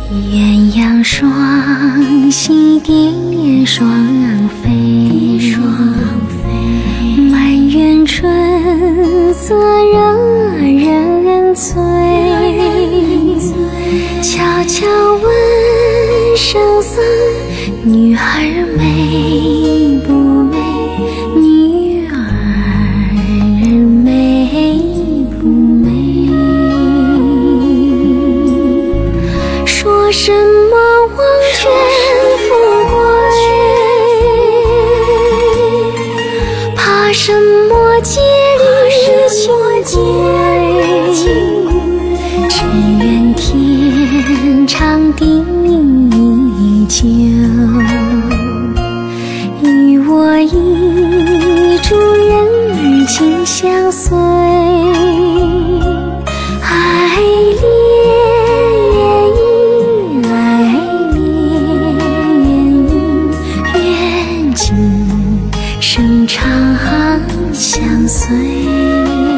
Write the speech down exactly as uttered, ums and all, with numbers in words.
鸳鸯双栖蝶双飞，满园春色惹人醉。悄悄问声色，女儿美不美？女儿美不美？说什么望卷富贵，怕什么戒律清规？只愿天长地久，与我一株人儿情相随。爱恋爱恋愿今生长相随。